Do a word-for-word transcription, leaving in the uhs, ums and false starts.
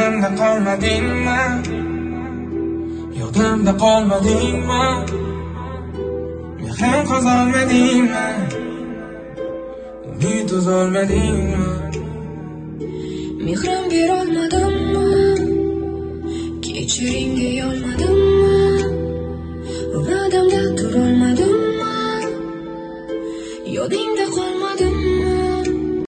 yodimda qolmadingmi? Yodimda qolmadingmi? Mehrim qozonmadingmi? Umid uzolmadingmi? Mehrim berolmadimmi? Kechiringga yolmadimmi? Va'damda turolmadimmi? Yodingda